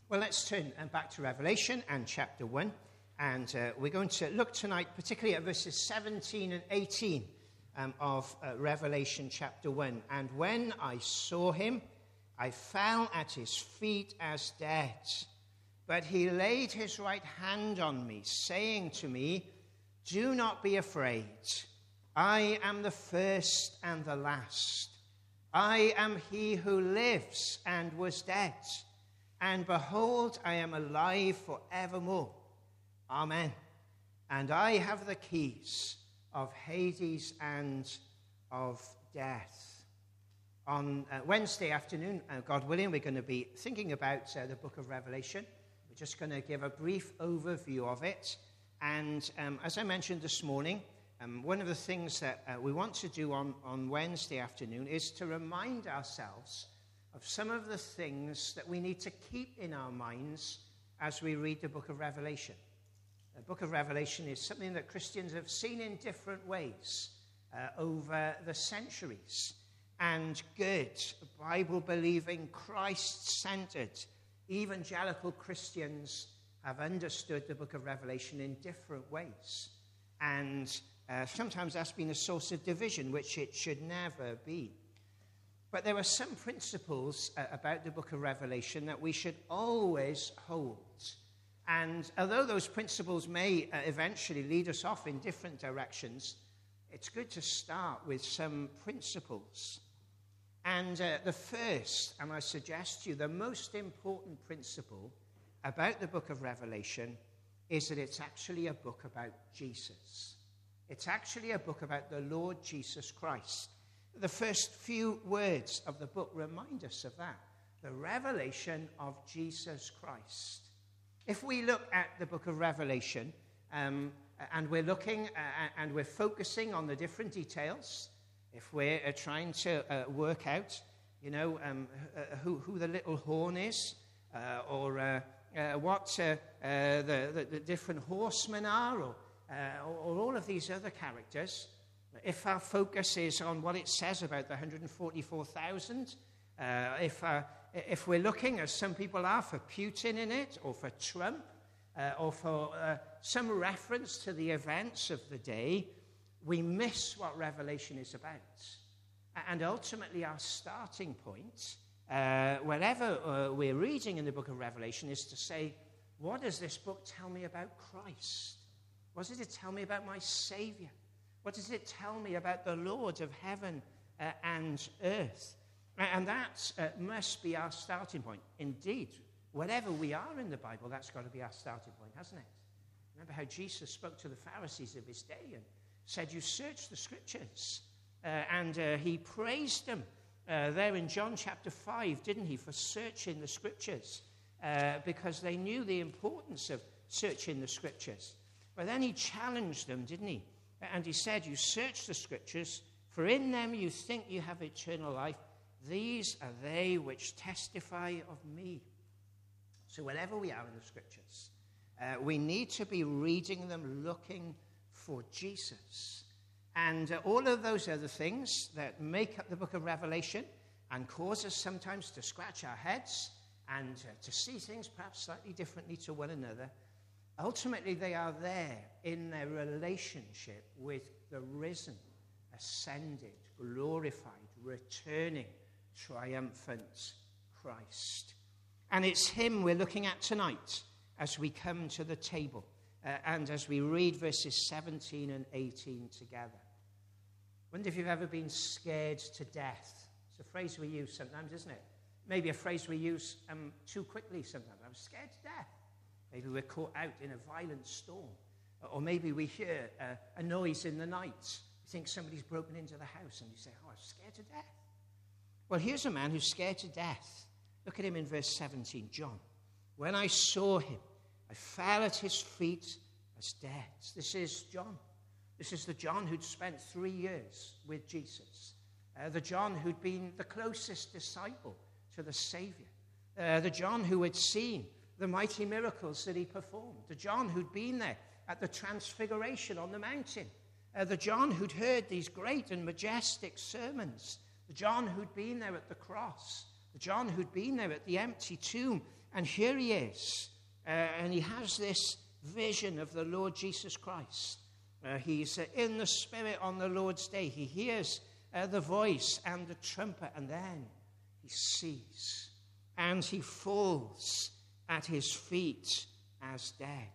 Well, let's turn back to Revelation and chapter 1. And we're going to look tonight particularly at verses 17 and 18 of Revelation chapter 1. And when I saw him, I fell at his feet as dead. But he laid his right hand on me, saying to me, "Do not be afraid. I am the first and the last. I am he who lives and was dead. And behold, I am alive forevermore. Amen. And I have the keys of Hades and of death." On Wednesday afternoon, God willing, we're going to be thinking about the book of Revelation. We're just going to give a brief overview of it. And as I mentioned this morning, one of the things that we want to do on Wednesday afternoon is to remind ourselves of some of the things that we need to keep in our minds as we read the book of Revelation. The book of Revelation is something that Christians have seen in different ways over the centuries. And good, Bible-believing, Christ-centered, evangelical Christians have understood the book of Revelation in different ways. And sometimes that's been a source of division, which it should never be. But there are some principles about the book of Revelation that we should always hold. And although those principles may eventually lead us off in different directions, it's good to start with some principles. And the first, and I suggest to you, the most important principle about the book of Revelation is that it's actually a book about Jesus. It's actually a book about the Lord Jesus Christ. The first few words of the book remind us of that, the revelation of Jesus Christ. If we look at the book of Revelation, and we're looking and we're focusing on the different details, if we're trying to work out, who the little horn is, or what the different horsemen are, or all of these other characters, if our focus is on what it says about the 144,000, if we're looking, as some people are, for Putin in it, or for Trump, or for some reference to the events of the day, we miss what Revelation is about. And ultimately, our starting point, wherever we're reading in the book of Revelation, is to say, what does this book tell me about Christ? What does it tell me about my Savior? What does it tell me about the Lord of heaven and earth? And that must be our starting point. Indeed, wherever we are in the Bible, that's got to be our starting point, hasn't it? Remember how Jesus spoke to the Pharisees of his day and said, "You search the Scriptures." And he praised them there in John chapter 5, didn't he, for searching the Scriptures, because they knew the importance of searching the Scriptures. But then he challenged them, didn't he? And he said, "You search the Scriptures, for in them you think you have eternal life. These are they which testify of me." So wherever we are in the Scriptures, we need to be reading them looking for Jesus. And all of those other things that make up the book of Revelation and cause us sometimes to scratch our heads and to see things perhaps slightly differently to one another, ultimately they are there in their relationship with the risen, ascended, glorified, returning, triumphant Christ. And it's him we're looking at tonight as we come to the table and as we read verses 17 and 18 together. I wonder if you've ever been scared to death. It's a phrase we use sometimes, isn't it? Maybe a phrase we use too quickly sometimes. I'm scared to death. Maybe we're caught out in a violent storm. Or maybe we hear a noise in the night. You think somebody's broken into the house and you say, "Oh, I'm scared to death." Well, here's a man who's scared to death. Look at him in verse 17, John. "When I saw him, I fell at his feet as dead." This is John. This is the John who'd spent 3 years with Jesus. The John who'd been the closest disciple to the Savior. The John who had seen the mighty miracles that he performed. The John who'd been there at the transfiguration on the mountain. The John who'd heard these great and majestic sermons. The John who'd been there at the cross. The John who'd been there at the empty tomb And here he is, and he has this vision of the Lord Jesus Christ. He's in the Spirit on the Lord's day. He hears the voice and the trumpet, and then he sees, and he falls at his feet as dead.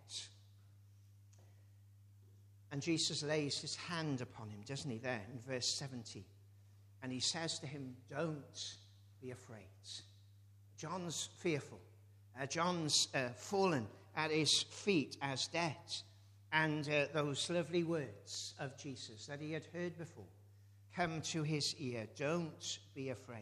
And Jesus lays his hand upon him, doesn't he, there in verse 70? And he says to him, don't be afraid. John's fearful. John's fallen at his feet as dead. And those lovely words of Jesus that he had heard before come to his ear. Don't be afraid.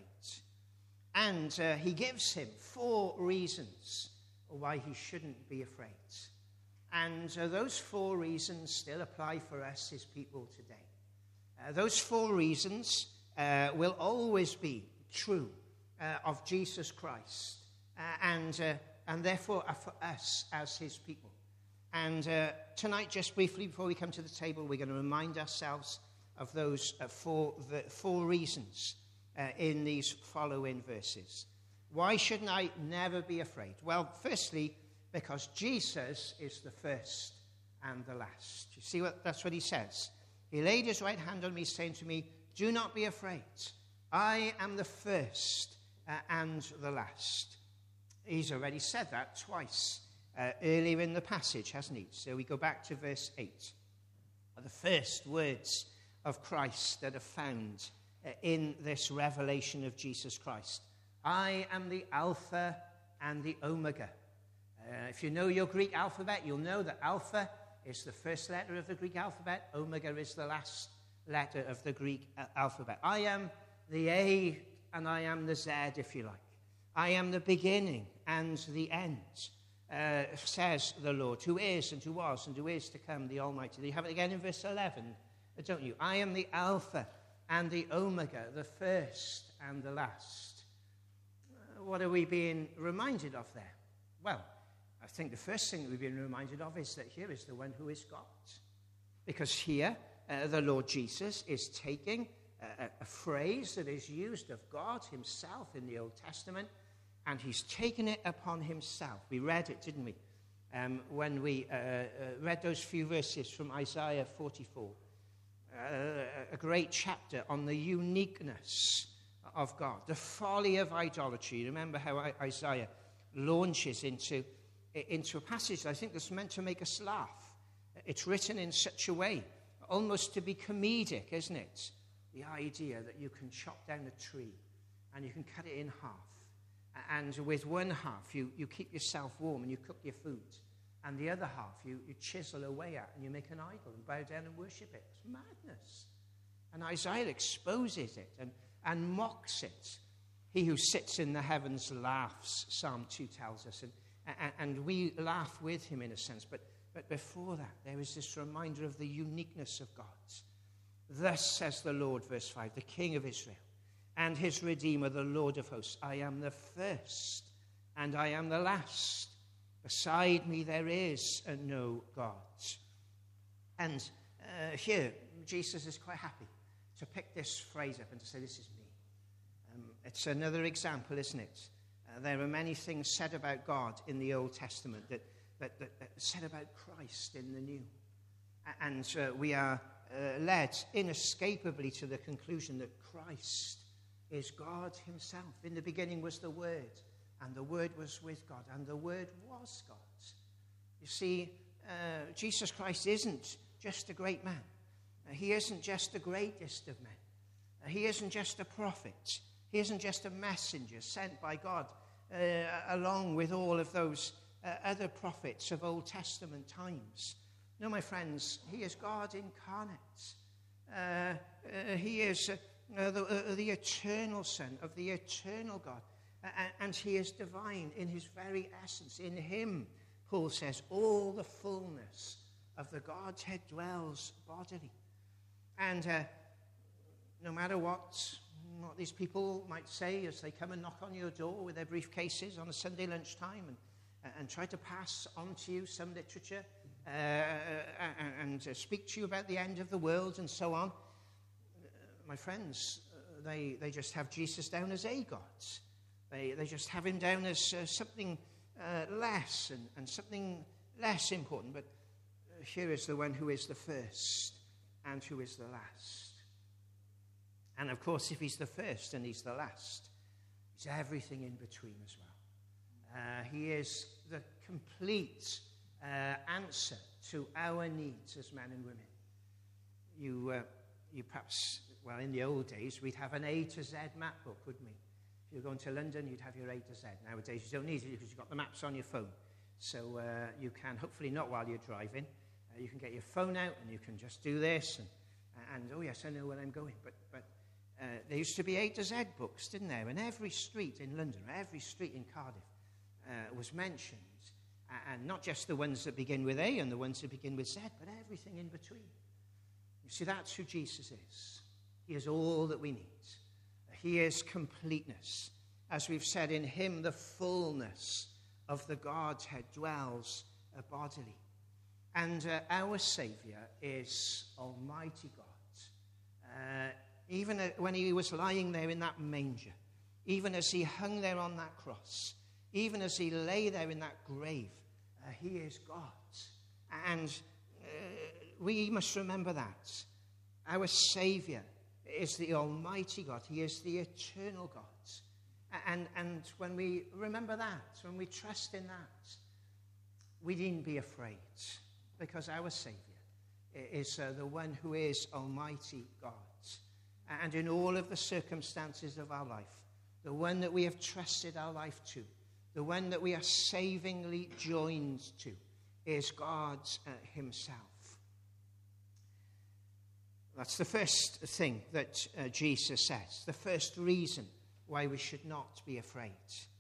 And he gives him 4 reasons why he shouldn't be afraid. And those 4 reasons still apply for us, his people, today. Those 4 reasons will always be true of Jesus Christ, and therefore are for us as his people. And tonight, just briefly before we come to the table, we're going to remind ourselves of those 4 reasons in these following verses. Why shouldn't I never be afraid? Well, firstly, because Jesus is the first and the last. You see, that's what he says. He laid his right hand on me, saying to me, do not be afraid. I am the first and the last. He's already said that twice earlier in the passage, hasn't he? So we go back to verse 8. The first words of Christ that are found in this revelation of Jesus Christ. I am the Alpha and the Omega. If you know your Greek alphabet, you'll know that Alpha is the first letter of the Greek alphabet. Omega is the last letter of the Greek alphabet. I am the A and I am the Z, if you like. I am the beginning and the end, says the Lord, who is and who was and who is to come, the Almighty. You have it again in verse 11, don't you? I am the Alpha and the Omega, the first and the last. What are we being reminded of there? Well, I think the first thing that we've been reminded of is that here is the one who is God. Because here, the Lord Jesus is taking a phrase that is used of God himself in the Old Testament, and he's taken it upon himself. We read it, didn't we? When we read those few verses from Isaiah 44. A great chapter on the uniqueness of God, the folly of idolatry. Remember how Isaiah launches into a passage I think that's meant to make us laugh. It's written in such a way, almost to be comedic, isn't it? The idea that you can chop down a tree and you can cut it in half. And with one half, you keep yourself warm and you cook your food. And the other half, you chisel away at and you make an idol and bow down and worship it. It's madness. And Isaiah exposes it and mocks it. He who sits in the heavens laughs, Psalm 2 tells us. And we laugh with him in a sense. But before that, there is this reminder of the uniqueness of God. Thus says the Lord, verse 5, the King of Israel and his Redeemer, the Lord of hosts. I am the first and I am the last. Beside me there is no God. And here, Jesus is quite happy to pick this phrase up and to say, this is me. It's another example, isn't it? There are many things said about God in the Old Testament that said about Christ in the New. And we are led inescapably to the conclusion that Christ is God himself. In the beginning was the Word, and the Word was with God, and the Word was God. You see, Jesus Christ isn't just a great man. He isn't just the greatest of men. He isn't just a prophet. He isn't just a messenger sent by God along with all of those other prophets of Old Testament times. No, my friends, he is God incarnate. He is the eternal Son of the eternal God. And he is divine in his very essence. In him, Paul says, all the fullness of the Godhead dwells bodily. And no matter what these people might say as they come and knock on your door with their briefcases on a Sunday lunchtime and try to pass on to you some literature and speak to you about the end of the world and so on, my friends, they just have Jesus down as a God. They just have him down as something less and something less important. But here is the one who is the first and who is the last. And of course, if he's the first and he's the last, he's everything in between as well. He is the complete answer to our needs as men and women. You perhaps, well, in the old days, we'd have an A to Z map book, wouldn't we? If you're going to London, you'd have your A to Z. Nowadays, you don't need it because you've got the maps on your phone. So you can, hopefully not while you're driving, you can get your phone out and you can just do this. And oh, yes, I know where I'm going. But there used to be A to Z books, didn't there? And every street in London, every street in Cardiff was mentioned. And not just the ones that begin with A and the ones that begin with Z, but everything in between. You see, that's who Jesus is. He is all that we need. He is completeness. As we've said, in him the fullness of the Godhead dwells bodily. And our Saviour is Almighty God. Even when he was lying there in that manger, even as he hung there on that cross, even as he lay there in that grave, he is God. And we must remember that. Our Saviour is the Almighty God. He is the eternal God. And when we remember that, when we trust in that, we needn't be afraid, because our Saviour is the one who is Almighty God. And in all of the circumstances of our life, the one that we have trusted our life to, the one that we are savingly joined to, is God himself. That's the first thing that Jesus says, the first reason why we should not be afraid.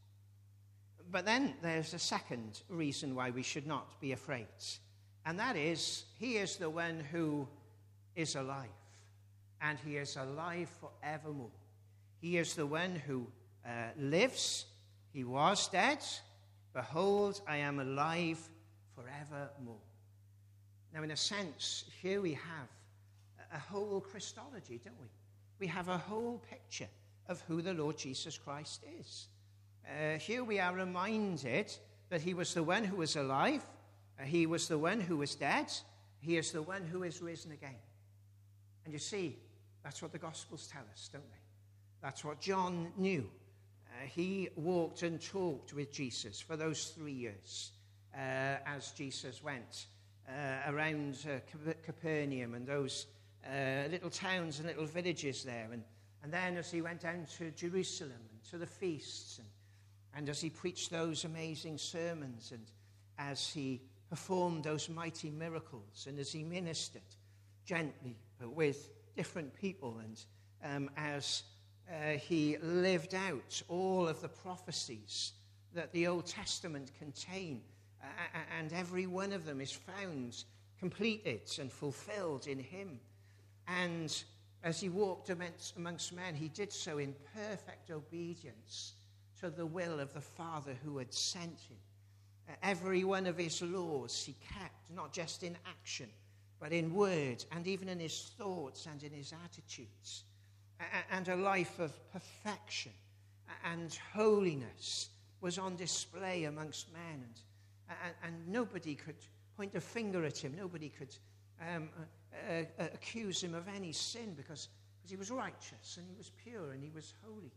But then there's a second reason why we should not be afraid, and that is, he is the one who is alive, and he is alive forevermore. He is the one who lives. He was dead. Behold, I am alive forevermore. Now, in a sense, here we have a whole Christology, don't we? We have a whole picture of who the Lord Jesus Christ is. Here we are reminded that he was the one who was alive, he was the one who was dead, he is the one who is risen again. And you see, that's what the Gospels tell us, don't they? That's what John knew. He walked and talked with Jesus for those 3 years as Jesus went around Capernaum and those little towns and little villages there. And then as he went down to Jerusalem and to the feasts, and as he preached those amazing sermons, and as he performed those mighty miracles, and as he ministered gently but with different people, and as he lived out all of the prophecies that the Old Testament contain, and every one of them is found completed and fulfilled in him. And as he walked amongst men, he did so in perfect obedience to the will of the Father who had sent him. Every one of his laws he kept, not just in action, but in word, and even in his thoughts and in his attitudes. And a life of perfection and holiness was on display amongst men. And nobody could point a finger at him. Nobody could accuse him of any sin, because he was righteous and he was pure and he was holy.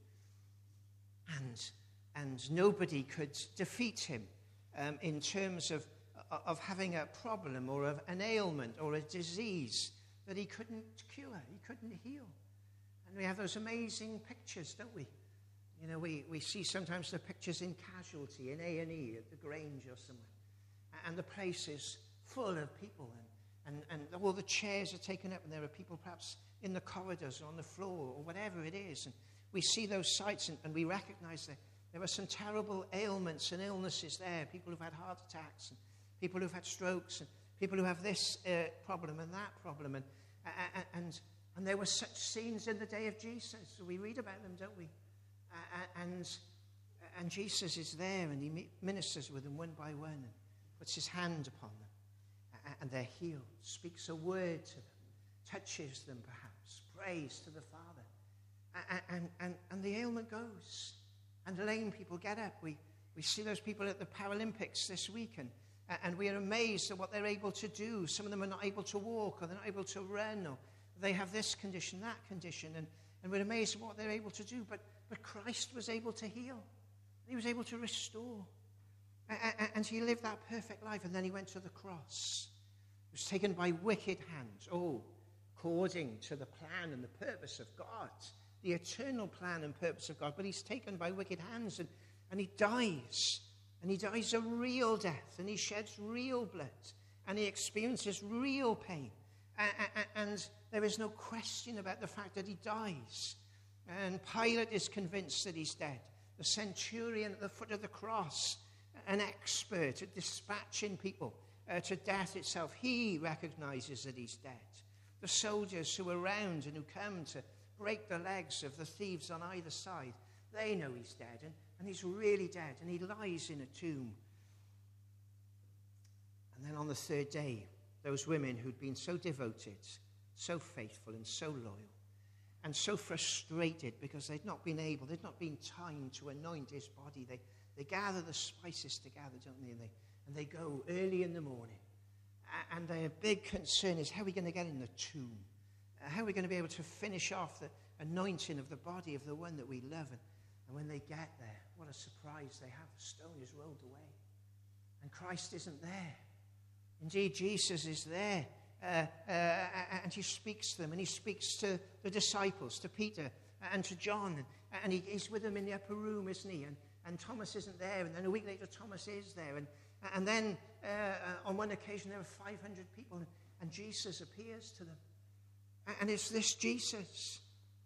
And nobody could defeat him in terms of having a problem or of an ailment or a disease that he couldn't cure, he couldn't heal. And we have those amazing pictures, don't we? You know, we see sometimes the pictures in Casualty, in A&E, at the Grange or somewhere. And the place is full of people, and all the chairs are taken up, and there are people perhaps in the corridors or on the floor or whatever it is. And we see those sights, and we recognize that there are some terrible ailments and illnesses there, people who've had heart attacks, and people who've had strokes, and people who have this problem and that problem. And there were such scenes in the day of Jesus. We read about them, don't we? And Jesus is there, and he ministers with them one by one, and puts his hand upon them, and they're healed, speaks a word to them, touches them perhaps, prays to the Father, and the ailment goes, and the lame people get up. We We see those people at the Paralympics this week, and we are amazed at what they're able to do. Some of them are not able to walk, or they're not able to run, or they have this condition, that condition, and we're amazed at what they're able to do. But Christ was able to heal. He was able to restore. And he lived that perfect life, and then he went to the cross. He was taken by wicked hands, according to the plan and the purpose of God, the eternal plan and purpose of God. But he's taken by wicked hands, and he dies. And he dies a real death, and he sheds real blood, and he experiences real pain. And there is no question about the fact that he dies. And Pilate is convinced that he's dead. The centurion at the foot of the cross, an expert at dispatching people to death itself, he recognizes that he's dead. The soldiers who are around and who come to break the legs of the thieves on either side, they know he's dead, and he's really dead, and he lies in a tomb. And then on the third day, those women who'd been so devoted, so faithful, and so loyal, and so frustrated because they'd not been time to anoint his body. They gather the spices together, don't they? And they go early in the morning. And their big concern is, how are we going to get in the tomb? How are we going to be able to finish off the anointing of the body of the one that we love? And when they get there, what a surprise they have. The stone is rolled away. And Christ isn't there. Indeed, Jesus is there. And he speaks to them, and he speaks to the disciples, to Peter and to John, and he's with them in the upper room, isn't he? And Thomas isn't there, and then a week later Thomas is there, and then on one occasion there are 500 people, and Jesus appears to them. And it's this Jesus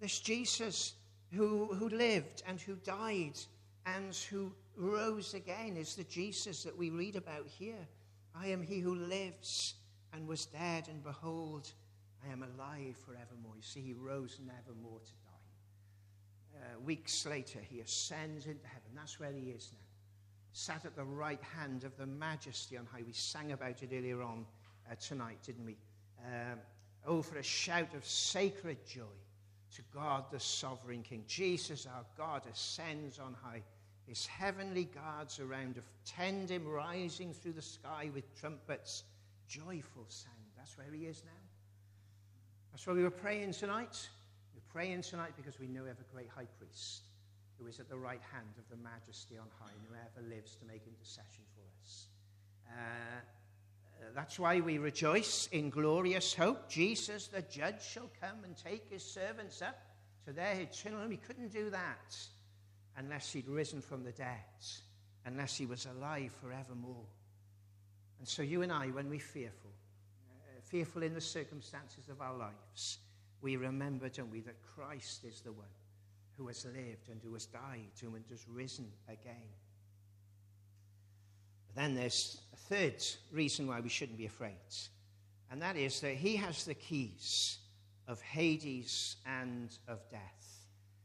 who lived and who died and who rose again is the Jesus that we read about here. I am he who lives and was dead, and behold, I am alive forevermore. You see, he rose nevermore to die. Weeks later, he ascends into heaven. That's where he is now. Sat at the right hand of the majesty on high. We sang about it earlier on tonight, didn't we? For a shout of sacred joy to God, the sovereign King. Jesus, our God, ascends on high. His heavenly guards around attend him, rising through the sky with trumpets. Joyful sound. That's where he is now. That's why we were praying tonight. We're praying tonight because we know we have a great high priest who is at the right hand of the majesty on high, and who ever lives to make intercession for us. That's why we rejoice in glorious hope. Jesus, the judge, shall come and take his servants up to their eternal home. He couldn't do that unless he'd risen from the dead, unless he was alive forevermore. And so you and I, when we're fearful in the circumstances of our lives, we remember, don't we, that Christ is the one who has lived and who has died and has risen again. But then there's a third reason why we shouldn't be afraid, and that is that he has the keys of Hades and of death.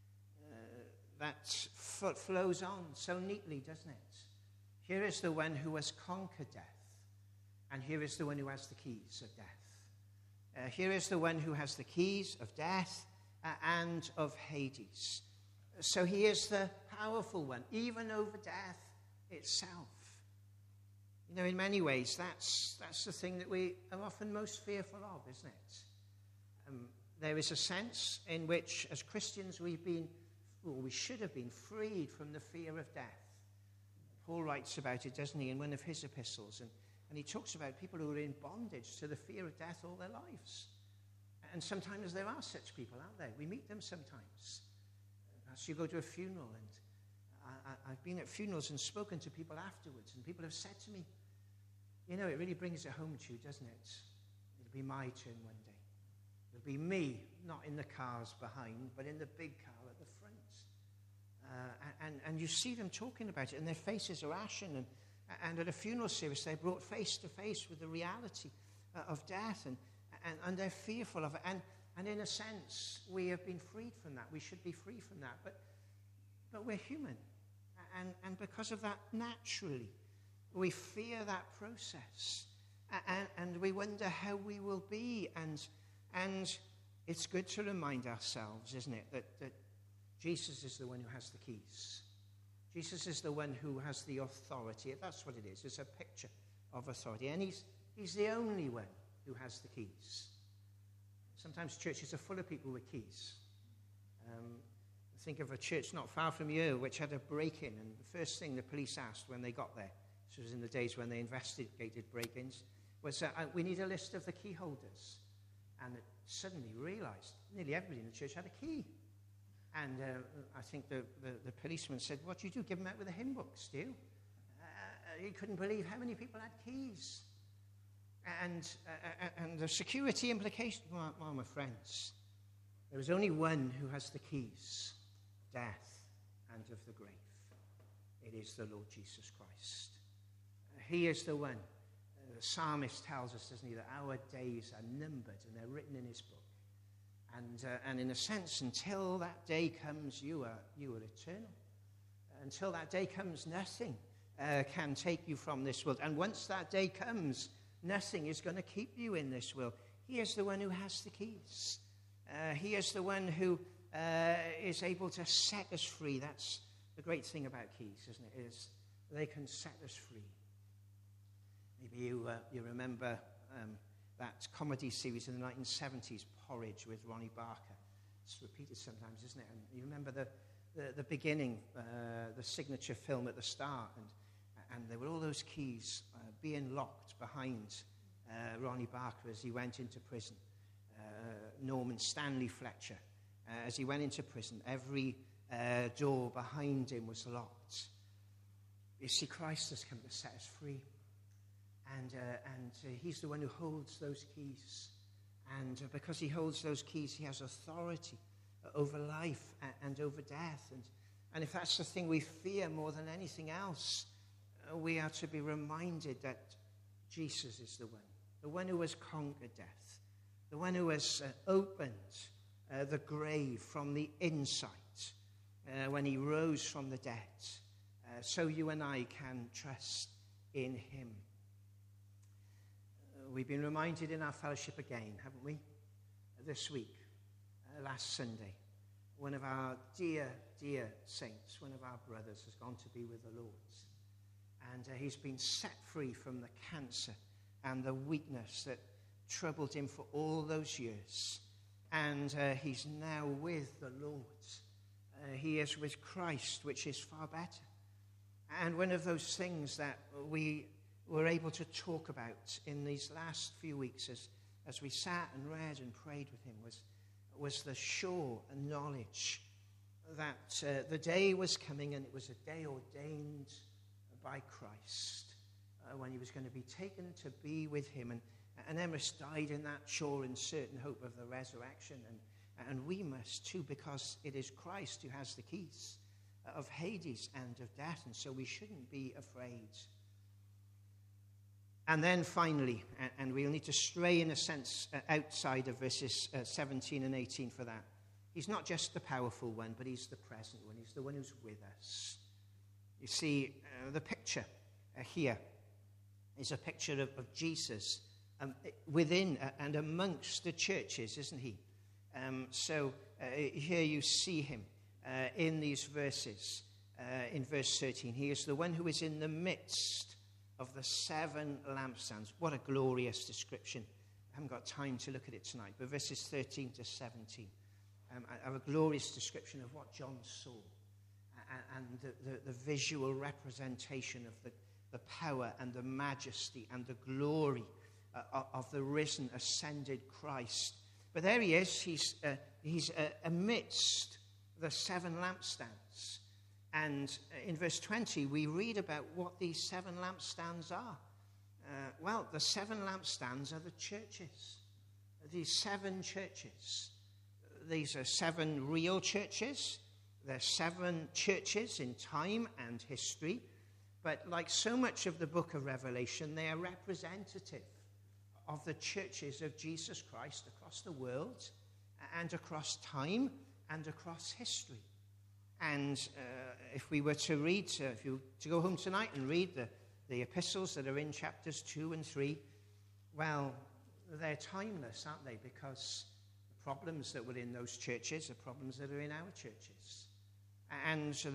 That flows on so neatly, doesn't it? Here is the one who has conquered death. And here is the one who has the keys of death. Here is the one who has the keys of death and of Hades. So he is the powerful one, even over death itself. You know, in many ways, that's the thing that we are often most fearful of, isn't it? There is a sense in which, as Christians, we should have been freed from the fear of death. Paul writes about it, doesn't he, in one of his epistles, and he talks about people who are in bondage to the fear of death all their lives. And sometimes there are such people out there. We meet them sometimes. As you go to a funeral, and I've been at funerals and spoken to people afterwards, and people have said to me, you know, it really brings it home to you, doesn't it? It'll be my turn one day. It'll be me, not in the cars behind, but in the big car at the front. And you see them talking about it, and their faces are ashen, and at a funeral service, they're brought face to face with the reality of death, and they're fearful of it. And in a sense, we have been freed from that. We should be free from that. But we're human. And because of that, naturally, we fear that process. And we wonder how we will be. And it's good to remind ourselves, isn't it, that Jesus is the one who has the keys. Jesus is the one who has the authority. That's what it is. It's a picture of authority. And he's the only one who has the keys. Sometimes churches are full of people with keys. Think of a church not far from you which had a break-in, and the first thing the police asked when they got there, this was in the days when they investigated break-ins, was, we need a list of the key holders. And it suddenly realized nearly everybody in the church had a key. And I think the policeman said, what do you do? Give them out with the hymn books, do you? He couldn't believe how many people had keys. And the security implications, well, my friends, there is only one who has the keys, death and of the grave. It is the Lord Jesus Christ. He is the one. The psalmist tells us, doesn't he, that our days are numbered and they're written in his book. And in a sense, until that day comes, you are eternal. Until that day comes, nothing can take you from this world. And once that day comes, nothing is going to keep you in this world. He is the one who has the keys. He is the one who is able to set us free. That's the great thing about keys, isn't it? Is they can set us free. Maybe you remember that comedy series in the 1970s, Porridge, with Ronnie Barker. It's repeated sometimes, isn't it? And you remember the beginning, the signature film at the start, and there were all those keys being locked behind Ronnie Barker as he went into prison. Norman Stanley Fletcher, as he went into prison, every door behind him was locked. You see, Christ has come to set us free. And he's the one who holds those keys. And because he holds those keys, he has authority over life and over death. And if that's the thing we fear more than anything else, we are to be reminded that Jesus is the one who has conquered death, the one who has opened the grave from the inside when he rose from the dead. So you and I can trust in him. We've been reminded in our fellowship again, haven't we? This week, last Sunday, one of our dear, dear saints, one of our brothers, has gone to be with the Lord. And he's been set free from the cancer and the weakness that troubled him for all those years. And he's now with the Lord. He is with Christ, which is far better. And one of those things that we were able to talk about in these last few weeks as we sat and read and prayed with him was the sure knowledge that the day was coming, and it was a day ordained by Christ when he was going to be taken to be with him. And Emrys died in that sure and certain hope of the resurrection. And we must too, because it is Christ who has the keys of Hades and of death. And so we shouldn't be afraid. And then finally, and we'll need to stray in a sense outside of verses 17 and 18 for that. He's not just the powerful one, but he's the present one. He's the one who's with us. You see, the picture here is a picture of Jesus within and amongst the churches, isn't he? So here you see him in these verses. In verse 13, he is the one who is in the midst of the 7 lampstands. What a glorious description. I haven't got time to look at it tonight, but verses 13 to 17 have a glorious description of what John saw and the visual representation of the power and the majesty and the glory of the risen, ascended Christ. But there he is. He's amidst the 7 lampstands. And in verse 20, we read about what these 7 lampstands are. Well, the 7 lampstands are the churches. These 7 churches. These are 7 real churches. They're 7 churches in time and history. But like so much of the book of Revelation, they are representative of the churches of Jesus Christ across the world and across time and across history. And if we were to read, if you to go home tonight and read the epistles that are in chapters 2 and 3, well, they're timeless, aren't they? Because the problems that were in those churches are problems that are in our churches. And so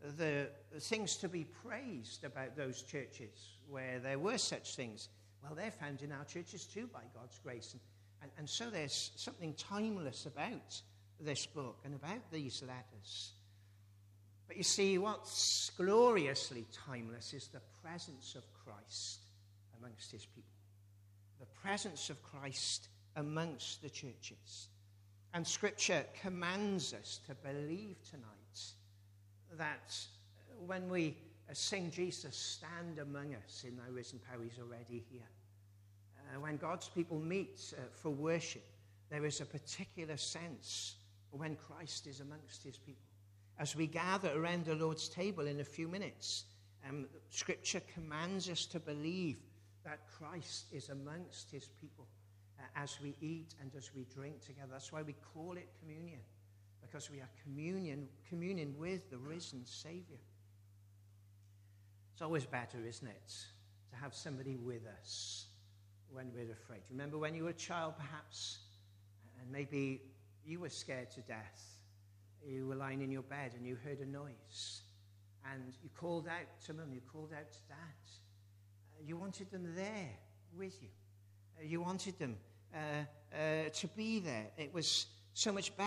the things to be praised about those churches where there were such things, well, they're found in our churches too by God's grace. And so there's something timeless about this book and about these letters. But you see, what's gloriously timeless is the presence of Christ amongst his people. The presence of Christ amongst the churches. And Scripture commands us to believe tonight that when we sing Jesus, stand among us in thy risen power, he's already here. When God's people meet for worship, there is a particular sense when Christ is amongst his people. As we gather around the Lord's table in a few minutes, Scripture commands us to believe that Christ is amongst his people as we eat and as we drink together. That's why we call it communion, because we are communion with the risen Savior. It's always better, isn't it, to have somebody with us when we're afraid. Remember when you were a child, perhaps, and maybe you were scared to death. You were lying in your bed and you heard a noise, and you called out to Mum, you called out to Dad. You wanted them there with you. You wanted them to be there. It was so much better